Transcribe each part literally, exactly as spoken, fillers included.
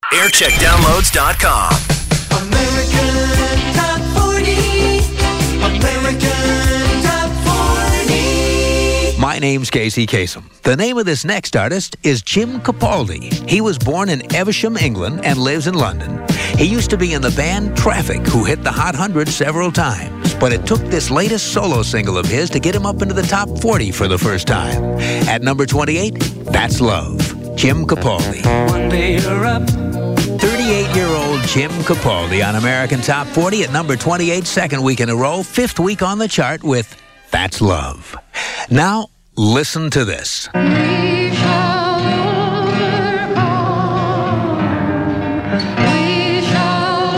aircheck downloads dot com. American Top forty. American Top forty. My name's Casey Kasem. The name of this next artist is Jim Capaldi. He was born in Evesham, England, and lives in London. He used to be in the band Traffic, who hit the Hot one hundred several times. But it took this latest solo single of his to get him up into the top forty for the first time. At number twenty-eight, That's Love, Jim Capaldi. One day you're up. thirty-eight-year-old Jim Capaldi on American Top forty at number twenty-eight, second week in a row, fifth week on the chart with That's Love. Now, listen to this. We shall overcome. We shall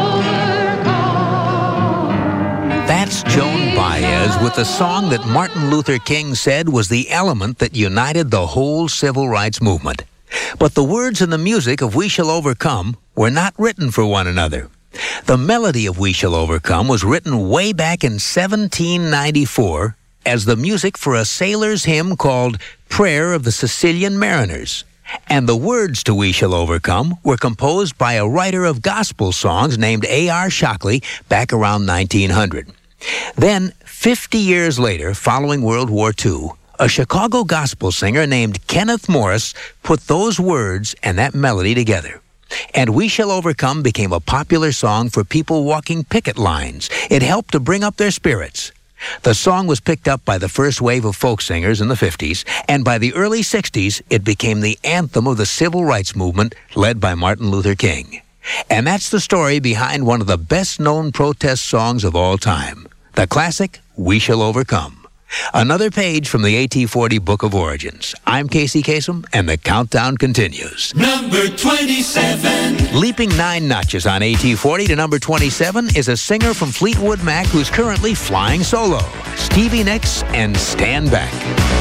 overcome. That's Joan Baez with the song that Martin Luther King said was the element that united the whole civil rights movement. But the words and the music of We Shall Overcome were not written for one another. The melody of We Shall Overcome was written way back in seventeen ninety-four as the music for a sailor's hymn called Prayer of the Sicilian Mariners. And the words to We Shall Overcome were composed by a writer of gospel songs named A R Shockley back around nineteen hundred. Then, fifty years later, following World War Two, a Chicago gospel singer named Kenneth Morris put those words and that melody together. And We Shall Overcome became a popular song for people walking picket lines. It helped to bring up their spirits. The song was picked up by the first wave of folk singers in the fifties, and by the early sixties, it became the anthem of the civil rights movement led by Martin Luther King. And that's the story behind one of the best-known protest songs of all time, the classic We Shall Overcome. Another page from the A T forty Book of Origins. I'm Casey Kasem, and the countdown continues. Number twenty-seven. Leaping nine notches on A T forty to number twenty-seven is a singer from Fleetwood Mac who's currently flying solo, Stevie Nicks and Stand Back.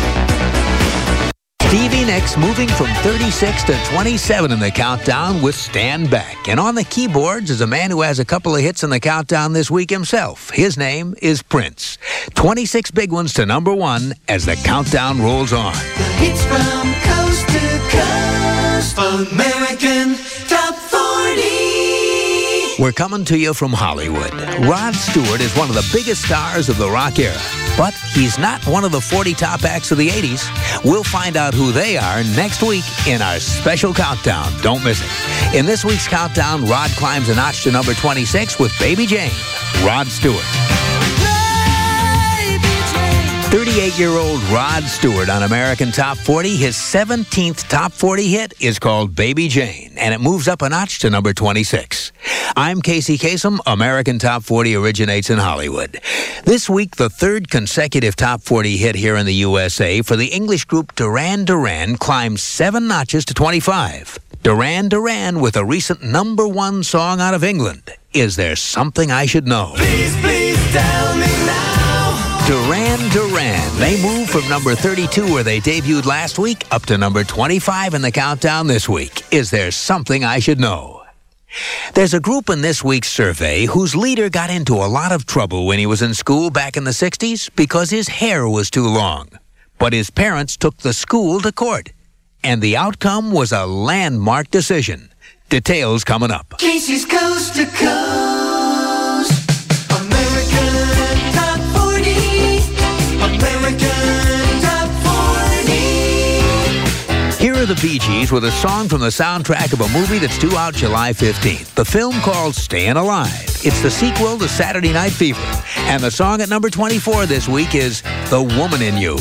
Stevie Nicks moving from thirty-six to twenty-seven in the countdown with Stand Back. And on the keyboards is a man who has a couple of hits in the countdown this week himself. His name is Prince. twenty-six big ones to number one as the countdown rolls on. The hits from coast to coast. American Top forty. We're coming to you from Hollywood. Rod Stewart is one of the biggest stars of the rock era, but he's not one of the forty top acts of the eighties. We'll find out who they are next week in our special countdown. Don't miss it. In this week's countdown, Rod climbs a notch to number twenty-six with Baby Jane, Rod Stewart. thirty-eight-year-old Rod Stewart on American Top forty. His seventeenth Top forty hit is called Baby Jane, and it moves up a notch to number twenty-six. I'm Casey Kasem. American Top forty originates in Hollywood. This week, the third consecutive Top forty hit here in the U S A for the English group Duran Duran climbs seven notches to twenty-five. Duran Duran with a recent number one song out of England, Is There Something I Should Know? Please, please tell me now. Duran Duran. They move from number thirty-two, where they debuted last week, up to number twenty-five in the countdown this week. Is There Something I Should Know? There's a group in this week's survey whose leader got into a lot of trouble when he was in school back in the sixties because his hair was too long. But his parents took the school to court, and the outcome was a landmark decision. Details coming up. Casey's Coast to Coast. American Top forty. American Top forty. Here are the Bee Gees with a song from the soundtrack of a movie that's due out July fifteenth. The film called Staying Alive. It's the sequel to Saturday Night Fever. And the song at number twenty-four this week is The Woman in You.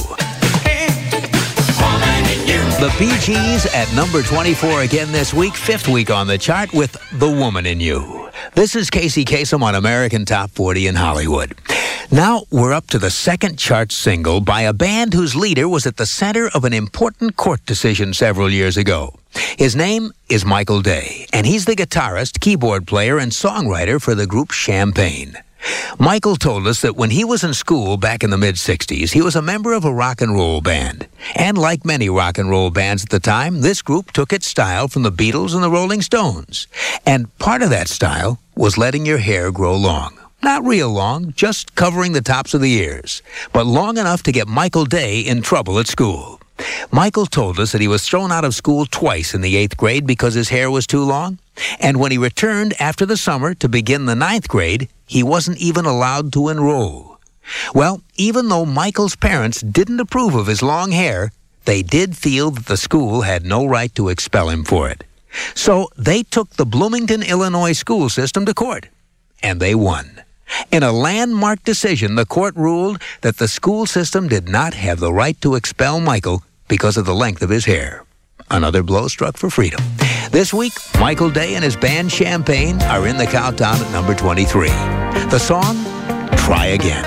The Bee Gees at number twenty-four again this week, fifth week on the chart with The Woman in You. This is Casey Kasem on American Top forty in Hollywood. Now we're up to the second chart single by a band whose leader was at the center of an important court decision several years ago. His name is Michael Day, and he's the guitarist, keyboard player, and songwriter for the group Champagne. Michael told us that when he was in school back in the mid-sixties, he was a member of a rock and roll band. And like many rock and roll bands at the time, this group took its style from the Beatles and the Rolling Stones. And part of that style was letting your hair grow long. Not real long, just covering the tops of the ears, but long enough to get Michael Day in trouble at school. Michael told us that he was thrown out of school twice in the eighth grade because his hair was too long. And when he returned after the summer to begin the ninth grade, he wasn't even allowed to enroll. Well, even though Michael's parents didn't approve of his long hair, they did feel that the school had no right to expel him for it. So they took the Bloomington, Illinois school system to court, and they won. In a landmark decision, the court ruled that the school system did not have the right to expel Michael because of the length of his hair. Another blow struck for freedom. This week, Michael Day and his band Champaign are in the countdown at number twenty-three. The song, Try Again.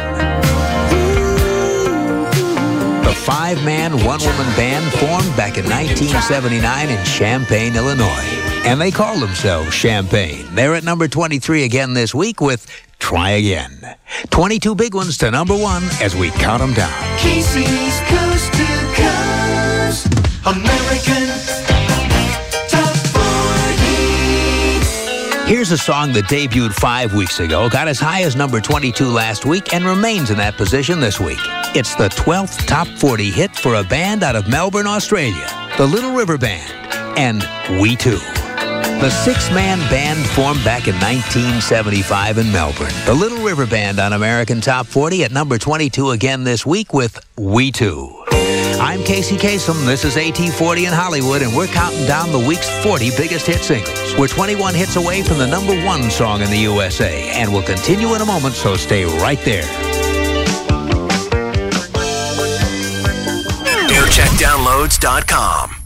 The five-man, one-woman band formed back in nineteen seventy-nine in Champaign, Illinois. And they call themselves Champaign. They're at number twenty-three again this week with Try Again. twenty-two big ones to number one as we count them down. Casey's Coast to Coast, American Top forty. Here's a song that debuted five weeks ago, got as high as number twenty-two last week, and remains in that position this week. It's the twelfth Top forty hit for a band out of Melbourne, Australia, the Little River Band, and We Too. The six-man band formed back in nineteen seventy-five in Melbourne. The Little River Band on American Top forty at number twenty-two again this week with We Too. I'm Casey Kasem. This is A T forty in Hollywood, and we're counting down the week's forty biggest hit singles. We're twenty-one hits away from the number one song in the U S A, and we'll continue in a moment, so stay right there. air check downloads dot com.